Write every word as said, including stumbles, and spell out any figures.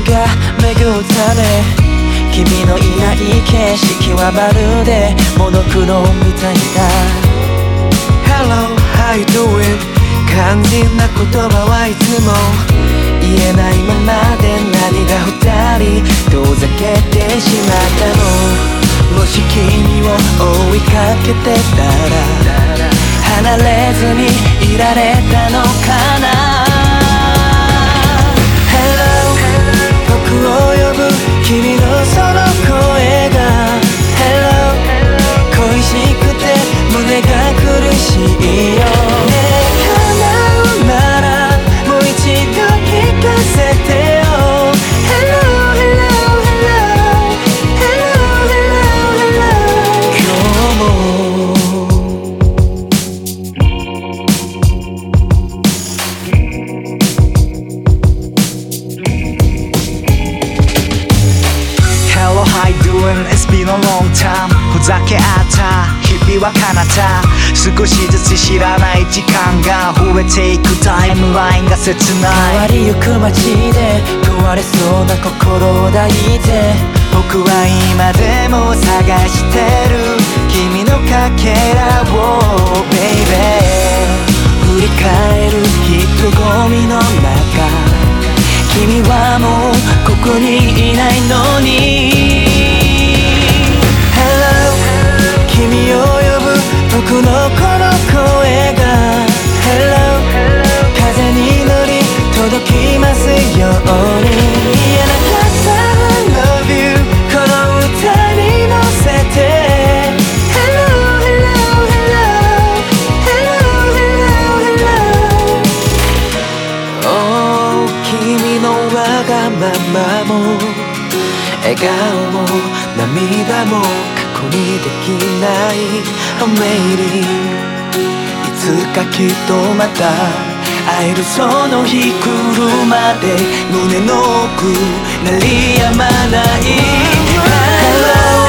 が巡ったね。君のいない景色はまるでモノクロみたいだ。 Hello, how you doing? 肝心な言葉はいつも言えないままで何が二人遠ざけてしまったの。もし君を追いかけてたら離れずにいられたのかな。 Hello 僕を呼ぶ君のその声が Hello 恋しくて胸が苦しいよ。 It's been a long time ふざけ合った日々は彼方少しずつ知らない時間が増えていくタイムラインが切ない変わりゆく街で壊れそうな心を抱いて僕は今でも探してる君のかけらを Baby 振り返る人混みの中君はもうここにいないのに君を呼ぶ僕のこの声が Hello 風に乗り届きますように言えなかった Love you この歌に乗せて Hello Hello Hello Hello Hello Hello Oh 君のわがままも笑顔も涙もにできない I'm waiting いつかきっとまた会えるその日来るまで胸の奥鳴りやまない Hello